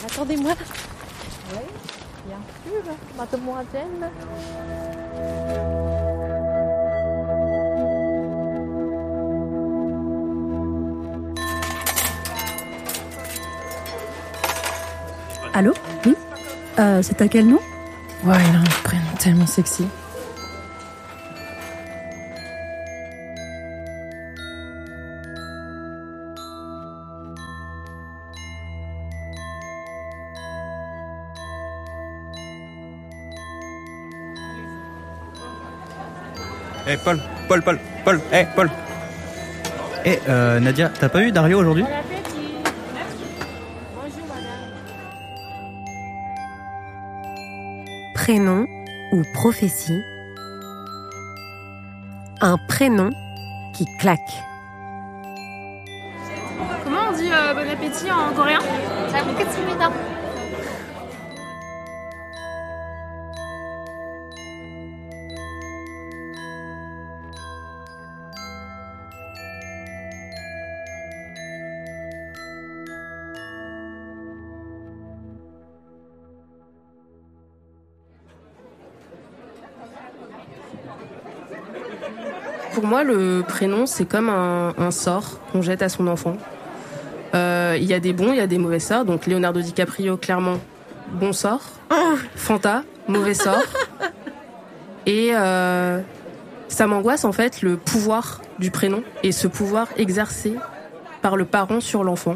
attendez-moi. Oui, bien sûr, mademoiselle. Allô ? Oui ? C'est à quel nom ? Ouais, il a un prénom tellement sexy. Eh Paul, Paul. Nadia, t'as pas vu Dario aujourd'hui ? Bon appétit. Bonjour madame. Prénom ou prophétie. Un prénom qui claque. Comment on dit bon appétit en coréen ? 잘 먹겠습니다. Pour moi, le prénom, c'est comme un sort qu'on jette à son enfant. Il y a des bons, il y a des mauvais sorts. Donc Leonardo DiCaprio, clairement, bon sort. Fanta, mauvais sort. Et ça m'angoisse, en fait, le pouvoir du prénom et ce pouvoir exercé par le parent sur l'enfant.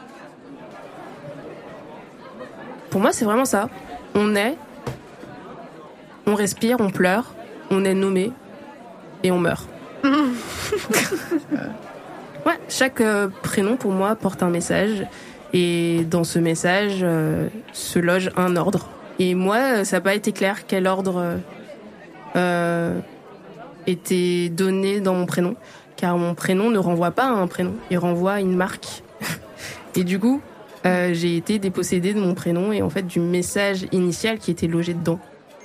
Pour moi, c'est vraiment ça. On naît, on respire, on pleure, on est nommé et on meurt. Ouais, chaque prénom pour moi porte un message et dans ce message se loge un ordre. Et moi, ça n'a pas été clair quel ordre était donné dans mon prénom, car mon prénom ne renvoie pas à un prénom, il renvoie à une marque. Et du coup, j'ai été dépossédée de mon prénom et en fait du message initial qui était logé dedans.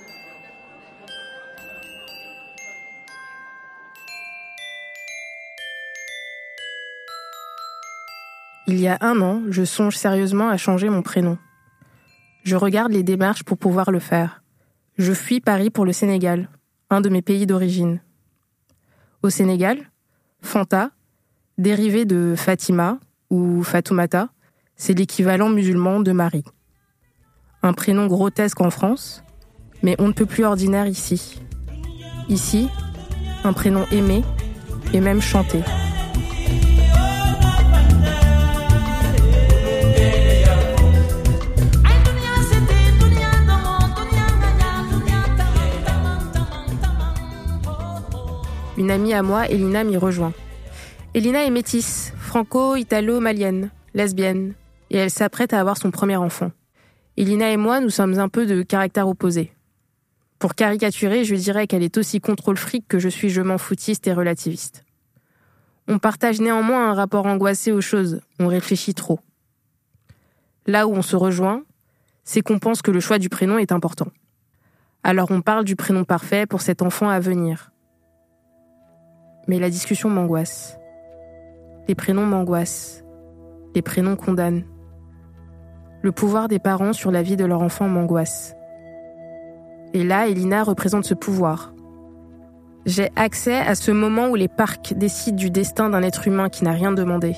Il y a 1 an, je songe sérieusement à changer mon prénom. Je regarde les démarches pour pouvoir le faire. Je fuis Paris pour le Sénégal, un de mes pays d'origine. Au Sénégal, Fanta, dérivé de Fatima ou Fatoumata, c'est l'équivalent musulman de Marie. Un prénom grotesque en France, mais on ne peut plus ordinaire ici. Ici, un prénom aimé et même chanté. Une amie à moi, Elina, m'y rejoint. Elina est métisse, franco-italo-malienne, lesbienne, et elle s'apprête à avoir son premier enfant. Elina et moi, nous sommes un peu de caractères opposés. Pour caricaturer, je dirais qu'elle est aussi contrôle fric que je suis je m'en foutiste et relativiste. On partage néanmoins un rapport angoissé aux choses, on réfléchit trop. Là où on se rejoint, c'est qu'on pense que le choix du prénom est important. Alors on parle du prénom parfait pour cet enfant à venir. Mais la discussion m'angoisse. Les prénoms m'angoissent. Les prénoms condamnent. Le pouvoir des parents sur la vie de leur enfant m'angoisse. Et là, Elina représente ce pouvoir. J'ai accès à ce moment où les parcs décident du destin d'un être humain qui n'a rien demandé.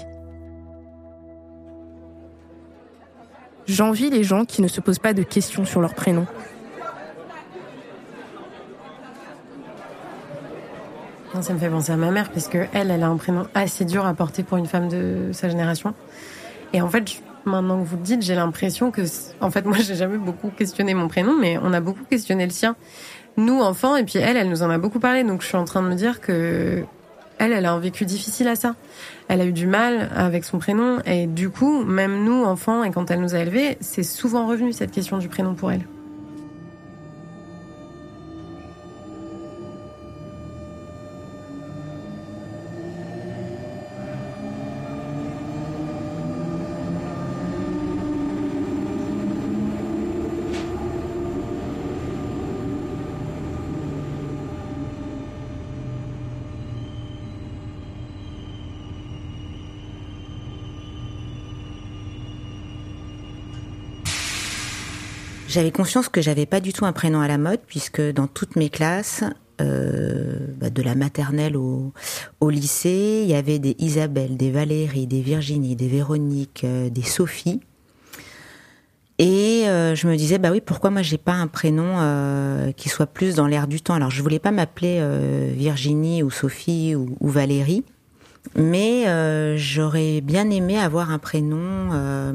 J'envie les gens qui ne se posent pas de questions sur leur prénom. Ça me fait penser à ma mère, parce que elle a un prénom assez dur à porter pour une femme de sa génération. Et en fait, maintenant que vous le dites, j'ai l'impression que, en fait, moi, j'ai jamais beaucoup questionné mon prénom, mais on a beaucoup questionné le sien. Nous, enfants, et puis elle nous en a beaucoup parlé, donc je suis en train de me dire que elle a un vécu difficile à ça. Elle a eu du mal avec son prénom, et du coup, même nous, enfants, et quand elle nous a élevés, c'est souvent revenu cette question du prénom pour elle. J'avais conscience que j'avais pas du tout un prénom à la mode, puisque dans toutes mes classes, de la maternelle au lycée, il y avait des Isabelle, des Valérie, des Virginie, des Véronique, des Sophie. Et je me disais, oui, pourquoi moi j'ai pas un prénom qui soit plus dans l'air du temps. Alors je voulais pas m'appeler Virginie ou Sophie ou Valérie, mais j'aurais bien aimé avoir un prénom,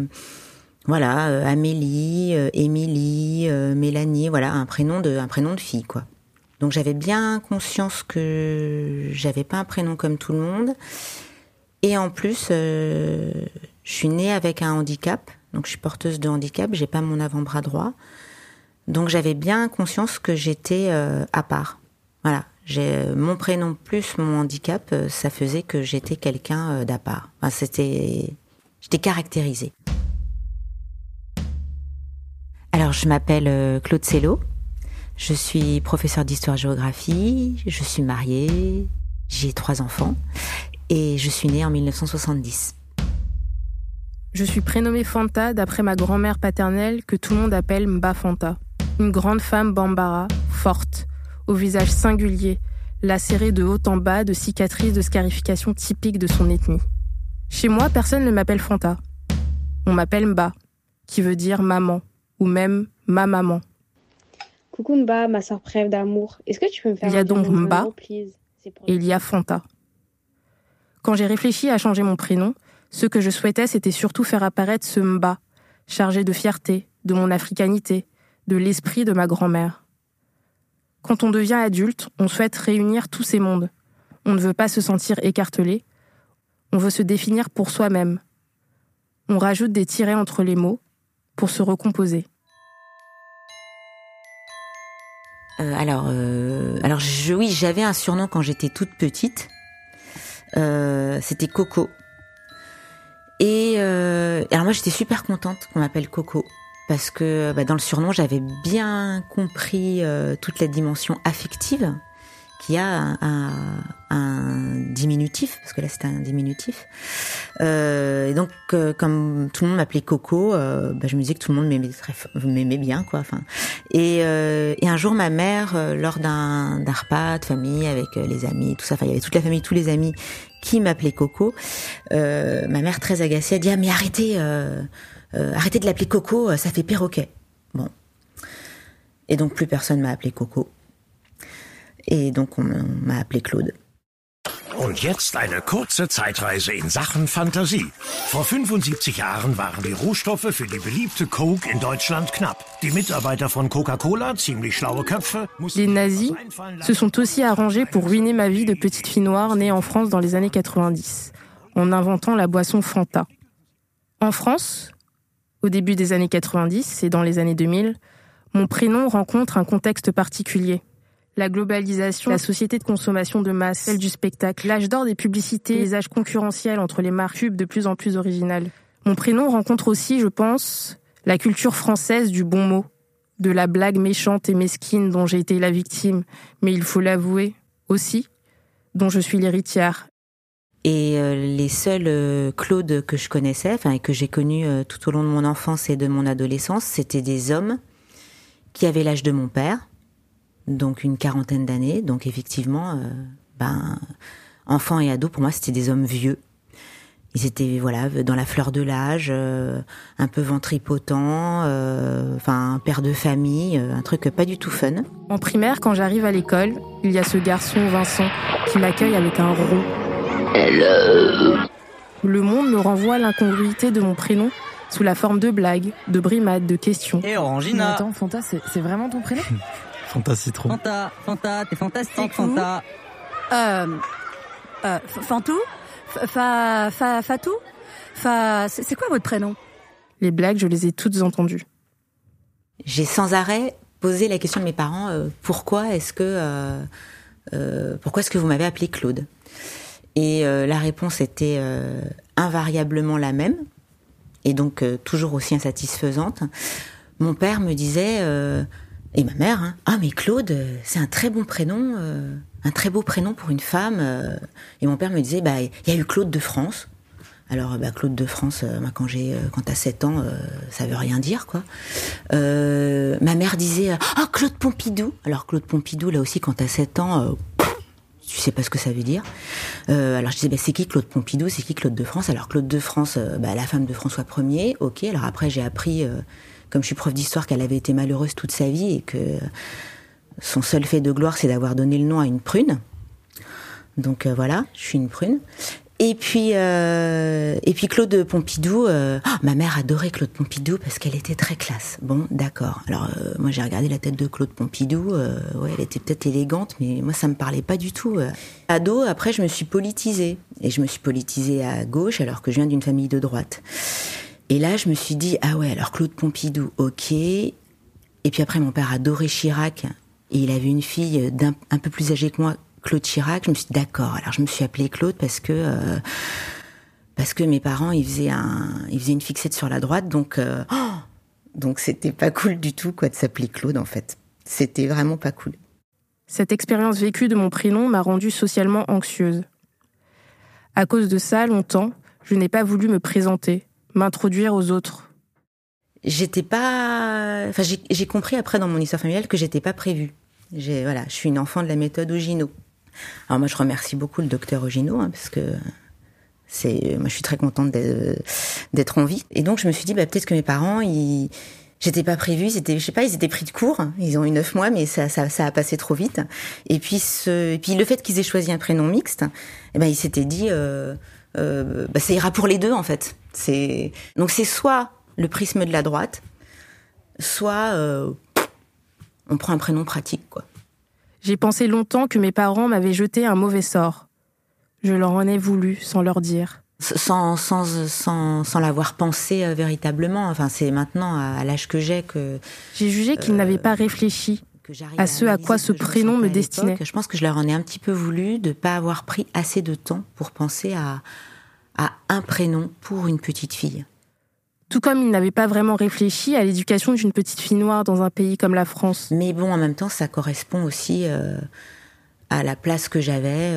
Amélie, Émilie, Mélanie, un prénom de fille, quoi. Donc j'avais bien conscience que j'avais pas un prénom comme tout le monde. Et en plus, je suis née avec un handicap. Donc je suis porteuse de handicap, j'ai pas mon avant-bras droit. Donc j'avais bien conscience que j'étais à part. Voilà, mon prénom plus mon handicap, ça faisait que j'étais quelqu'un d'à part. J'étais caractérisée. Alors je m'appelle Claude Sello. Je suis professeure d'histoire-géographie, je suis mariée, j'ai 3 enfants et je suis née en 1970. Je suis prénommée Fanta d'après ma grand-mère paternelle que tout le monde appelle Mba Fanta. Une grande femme bambara, forte, au visage singulier, lacéré de haut en bas de cicatrices de scarification typiques de son ethnie. Chez moi, personne ne m'appelle Fanta. On m'appelle Mba, qui veut dire maman, ou même ma maman. Coucou Mba, ma sœur préf d'amour. Est-ce que tu peux me faire Il y a donc Mba et il y a Fanta. Quand j'ai réfléchi à changer mon prénom, ce que je souhaitais, c'était surtout faire apparaître ce Mba, chargé de fierté, de mon africanité, de l'esprit de ma grand-mère. Quand on devient adulte, on souhaite réunir tous ces mondes. On ne veut pas se sentir écartelé. On veut se définir pour soi-même. On rajoute des tirets entre les mots pour se recomposer. Oui, j'avais un surnom quand j'étais toute petite. C'était Coco. Et alors moi, j'étais super contente qu'on m'appelle Coco parce que dans le surnom, j'avais bien compris toute la dimension affective qu'il y a un diminutif, parce que là c'était un diminutif. Et donc comme tout le monde m'appelait Coco, je me disais que tout le monde m'aimait bien, quoi. Enfin, et un jour ma mère, lors d'un repas de famille avec les amis, tout ça, il y avait toute la famille, tous les amis qui m'appelaient Coco. Ma mère très agacée a dit mais arrêtez de l'appeler Coco, ça fait perroquet. Bon. Et donc plus personne m'a appelé Coco. Et donc on m'a appelé Claude. Und jetzt eine kurze Zeitreise in Sachen Fantasie. Vor 75 Jahren waren die Rohstoffe für die beliebte Coke in Deutschland knapp. Die Mitarbeiter von Coca-Cola, ziemlich schlaue Köpfe... Les nazis se sont aussi arrangés pour ruiner ma vie de petite fille noire née en France dans les années 90, en inventant la boisson Fanta. En France, au début des années 90 et dans les années 2000, mon prénom rencontre un contexte particulier. La globalisation, la société de consommation de masse, celle du spectacle, l'âge d'or des publicités, les âges concurrentiels entre les marques pubs de plus en plus originales. Mon prénom rencontre aussi, je pense, la culture française du bon mot, de la blague méchante et mesquine dont j'ai été la victime, mais il faut l'avouer, aussi, dont je suis l'héritière. Et les seuls Claude que je connaissais, et que j'ai connus tout au long de mon enfance et de mon adolescence, c'était des hommes qui avaient l'âge de mon père, donc une quarantaine d'années. Donc effectivement, enfants et ados, pour moi, c'était des hommes vieux. Ils étaient dans la fleur de l'âge, un peu ventripotents, père de famille, un truc pas du tout fun. En primaire, quand j'arrive à l'école, il y a ce garçon Vincent qui m'accueille avec un rond. Hello. Le monde me renvoie l'incongruité de mon prénom sous la forme de blagues, de brimades, de questions. Et Orangina. Mais attends, Fanta, c'est vraiment ton prénom? Fanta Citron. Fanta, t'es fantastique, Fanta. Fantou? Fatou? C'est quoi votre prénom? Les blagues, je les ai toutes entendues. J'ai sans arrêt posé la question de mes parents, pourquoi est-ce que vous m'avez appelé Claude? Et la réponse était invariablement la même, et donc toujours aussi insatisfaisante. Mon père me disait, et ma mère, mais Claude, c'est un très bon prénom, un très beau prénom pour une femme. Et mon père me disait, il y a eu Claude de France. Alors, Claude de France, moi, quand t'as 7 ans, ça veut rien dire, quoi. Ma mère disait « Claude Pompidou !» Alors, Claude Pompidou, là aussi, quand t'as 7 ans, tu sais pas ce que ça veut dire. Alors, je disais « c'est qui Claude Pompidou ? C'est qui Claude de France ?» Alors, Claude de France, la femme de François Ier, ok. Alors après, j'ai appris, comme je suis prof d'histoire, qu'elle avait été malheureuse toute sa vie et que son seul fait de gloire, c'est d'avoir donné le nom à une prune. Donc, voilà, je suis une prune. Et puis Claude Pompidou, ma mère adorait Claude Pompidou parce qu'elle était très classe. Bon, d'accord. Alors moi j'ai regardé la tête de Claude Pompidou, elle était peut-être élégante, mais moi ça me parlait pas du tout. Ado, après je me suis politisée et je me suis politisée à gauche alors que je viens d'une famille de droite. Et là je me suis dit ah ouais alors Claude Pompidou, ok. Et puis après mon père adorait Chirac et il avait une fille un peu plus âgée que moi. Claude Chirac, je me suis dit d'accord. Alors je me suis appelée Claude parce que mes parents ils faisaient une fixette sur la droite, donc c'était pas cool du tout quoi de s'appeler Claude en fait. C'était vraiment pas cool. Cette expérience vécue de mon prénom m'a rendue socialement anxieuse. À cause de ça, longtemps, je n'ai pas voulu me présenter, m'introduire aux autres. J'ai compris après dans mon histoire familiale que j'étais pas prévue. Je suis une enfant de la méthode Ogino. Alors moi, je remercie beaucoup le docteur Ogino, parce que moi, je suis très contente d'être en vie. Et donc, je me suis dit, peut-être que mes parents, j'étais pas prévue, ils étaient pris de court. Ils ont eu 9 mois, mais ça a passé trop vite. Et puis le fait qu'ils aient choisi un prénom mixte, ils s'étaient dit, ça ira pour les deux, en fait. Donc, c'est soit le prisme de la droite, soit on prend un prénom pratique, quoi. J'ai pensé longtemps que mes parents m'avaient jeté un mauvais sort. Je leur en ai voulu, sans leur dire. Sans l'avoir pensé véritablement. Enfin, c'est maintenant, à l'âge que j'ai, que... J'ai jugé qu'ils n'avaient pas réfléchi à ce à quoi ce prénom me destinait. Je pense que je leur en ai un petit peu voulu de ne pas avoir pris assez de temps pour penser à un prénom pour une petite fille. Tout comme ils n'avaient pas vraiment réfléchi à l'éducation d'une petite fille noire dans un pays comme la France. Mais bon, en même temps, ça correspond aussi à la place que j'avais.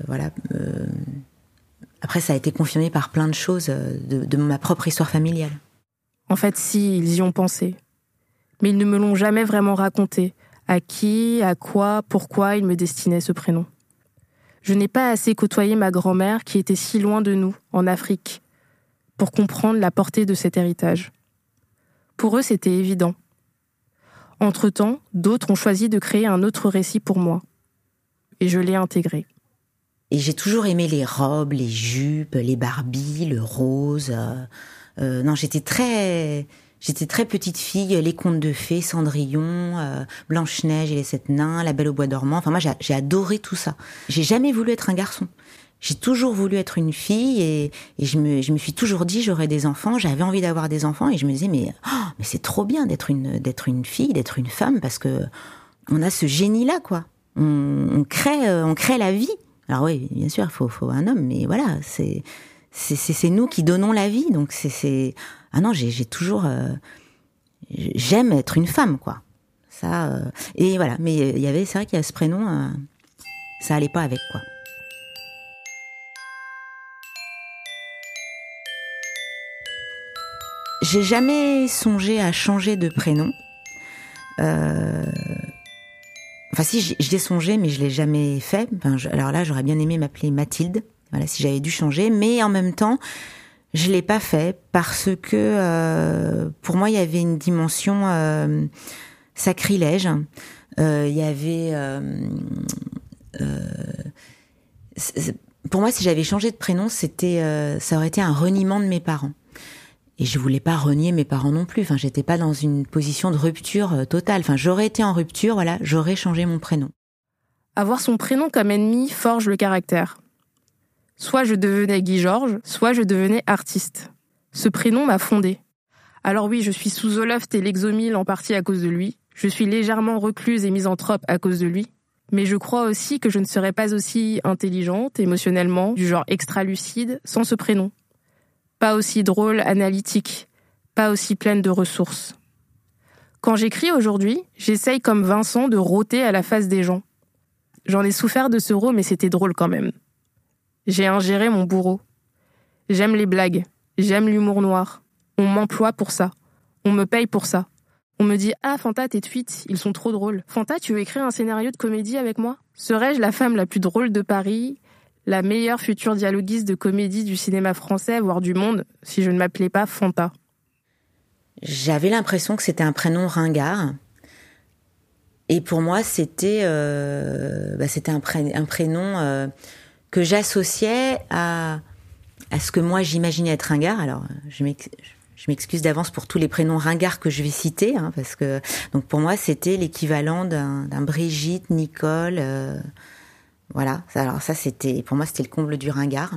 Après, ça a été confirmé par plein de choses de ma propre histoire familiale. En fait, si, ils y ont pensé. Mais ils ne me l'ont jamais vraiment raconté. À qui, à quoi, pourquoi ils me destinaient ce prénom. Je n'ai pas assez côtoyé ma grand-mère qui était si loin de nous, en Afrique, pour comprendre la portée de cet héritage. Pour eux, c'était évident. Entre-temps, d'autres ont choisi de créer un autre récit pour moi. Et je l'ai intégré. Et j'ai toujours aimé les robes, les jupes, les Barbie, le rose. J'étais très petite fille, les contes de fées, Cendrillon, Blanche-Neige et les 7 nains, La Belle au bois dormant. Enfin, moi, j'ai adoré tout ça. J'ai jamais voulu être un garçon. J'ai toujours voulu être une fille et je me suis toujours dit j'aurais des enfants, j'avais envie d'avoir des enfants et je me disais mais c'est trop bien d'être une fille, d'être une femme parce que on a ce génie là quoi. On crée la vie. Alors oui, bien sûr, faut un homme mais voilà, c'est nous qui donnons la vie donc j'ai toujours j'aime être une femme quoi. Ça et voilà, mais c'est vrai qu'il y a ce prénom ça allait pas avec quoi. J'ai jamais songé à changer de prénom. Enfin si, j'y ai songé, mais je l'ai jamais fait. Alors là, j'aurais bien aimé m'appeler Mathilde. Voilà, si j'avais dû changer. Mais en même temps, je l'ai pas fait parce que pour moi, il y avait une dimension sacrilège. Il y avait... pour moi, si j'avais changé de prénom, ça aurait été un reniement de mes parents. Et je voulais pas renier mes parents non plus. Enfin, j'étais pas dans une position de rupture totale. Enfin, j'aurais été en rupture, voilà, j'aurais changé mon prénom. Avoir son prénom comme ennemi forge le caractère. Soit je devenais Guy Georges, soit je devenais artiste. Ce prénom m'a fondée. Alors oui, je suis sous Zoloft et Lexomil en partie à cause de lui. Je suis légèrement recluse et misanthrope à cause de lui. Mais je crois aussi que je ne serais pas aussi intelligente, émotionnellement, du genre extra-lucide, sans ce prénom. Pas aussi drôle, analytique, pas aussi pleine de ressources. Quand j'écris aujourd'hui, j'essaye comme Vincent de rôter à la face des gens. J'en ai souffert de ce rôle, mais c'était drôle quand même. J'ai ingéré mon bourreau. J'aime les blagues. J'aime l'humour noir. On m'emploie pour ça. On me paye pour ça. On me dit « Ah, Fanta, tes tweets, ils sont trop drôles. Fanta, tu veux écrire un scénario de comédie avec moi ? Serais-je la femme la plus drôle de Paris, la meilleure future dialoguiste de comédie du cinéma français, voire du monde, si je ne m'appelais pas Fanta ?» J'avais l'impression que c'était un prénom ringard. Et pour moi, c'était un prénom que j'associais à ce que moi j'imaginais être ringard. Alors, je m'excuse d'avance pour tous les prénoms ringards que je vais citer, hein, parce que donc pour moi c'était l'équivalent d'un Brigitte, Nicole, voilà. Alors ça pour moi c'était le comble du ringard.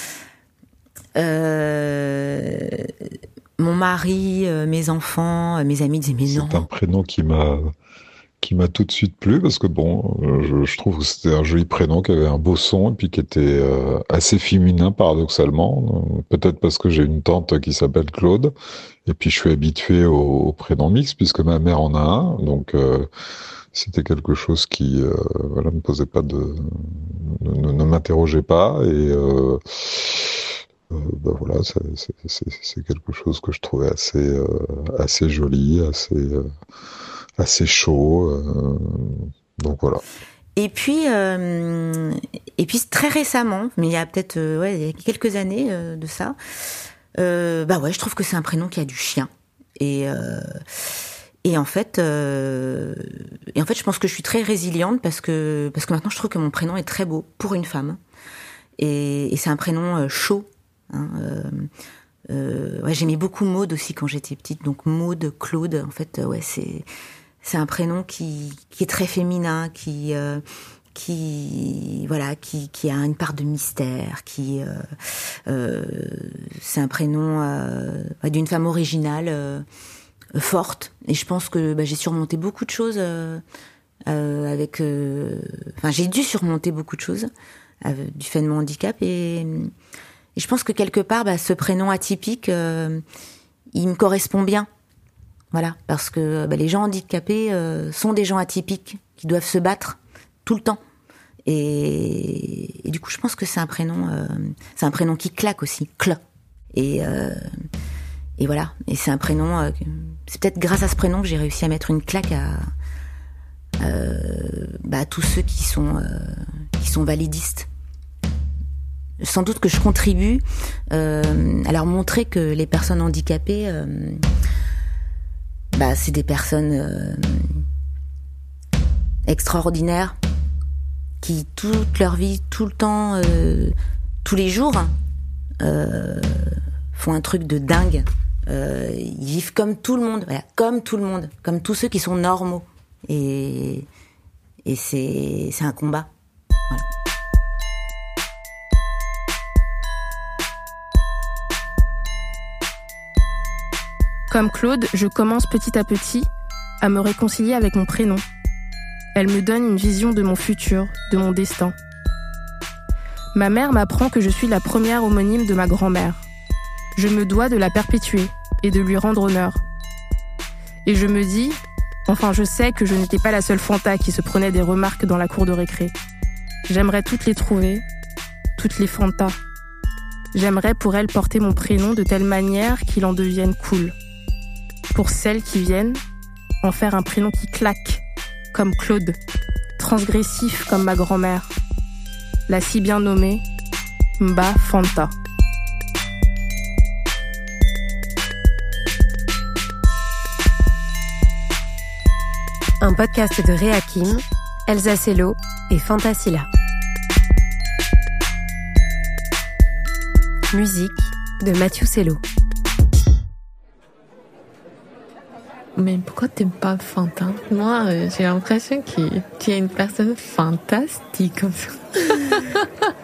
Mon mari, mes enfants, mes amis disaient mais non. C'est un prénom qui m'a tout de suite plu parce que je trouve que c'était un joli prénom qui avait un beau son et puis qui était assez féminin paradoxalement. Peut-être parce que j'ai une tante qui s'appelle Claude et puis je suis habitué au prénom mixte puisque ma mère en a un. Donc c'était quelque chose qui me posait pas ne m'interrogeait pas et voilà, c'est quelque chose que je trouvais assez joli, assez chaud, donc voilà. Et puis très récemment, mais il y a peut-être il y a quelques années de ça, je trouve que c'est un prénom qui a du chien. Et en fait, je pense que je suis très résiliente parce que maintenant je trouve que mon prénom est très beau pour une femme. Et c'est un prénom chaud. Hein, j'aimais beaucoup Maude aussi quand j'étais petite, donc Maude, Claude, en fait, c'est un prénom qui est très féminin, qui a une part de mystère, c'est un prénom d'une femme originale, forte, et je pense que j'ai surmonté beaucoup de choses j'ai dû surmonter beaucoup de choses du fait de mon handicap et je pense que quelque part, ce prénom atypique, il me correspond bien. Voilà, parce que les gens handicapés sont des gens atypiques qui doivent se battre tout le temps. Et du coup, je pense que c'est un prénom qui claque aussi, Et voilà, et c'est un prénom. C'est peut-être grâce à ce prénom que j'ai réussi à mettre une claque à tous ceux qui sont validistes. Sans doute que je contribue à leur montrer que les personnes handicapées, c'est des personnes extraordinaires qui toute leur vie, tout le temps, tous les jours, font un truc de dingue. Ils vivent comme tout le monde, voilà, comme tout le monde, comme tous ceux qui sont normaux. Et c'est un combat. Voilà. Comme Claude, je commence petit à petit à me réconcilier avec mon prénom. Elle me donne une vision de mon futur, de mon destin. Ma mère m'apprend que je suis la première homonyme de ma grand-mère. Je me dois de la perpétuer et de lui rendre honneur. Et je me dis, je sais que je n'étais pas la seule Fanta qui se prenait des remarques dans la cour de récré. J'aimerais toutes les trouver, toutes les Fanta. J'aimerais pour elles porter mon prénom de telle manière qu'il en devienne cool. Pour celles qui viennent, en faire un prénom qui claque, comme Claude, transgressif comme ma grand-mère, la si bien nommée Mba Fanta. Un podcast de Réa Kim, Elsa Cello et Fanta Silla. Musique de Mathieu Cello. Mais pourquoi t'aimes pas Fanta ? Moi, j'ai l'impression que tu es une personne fantastique comme ça.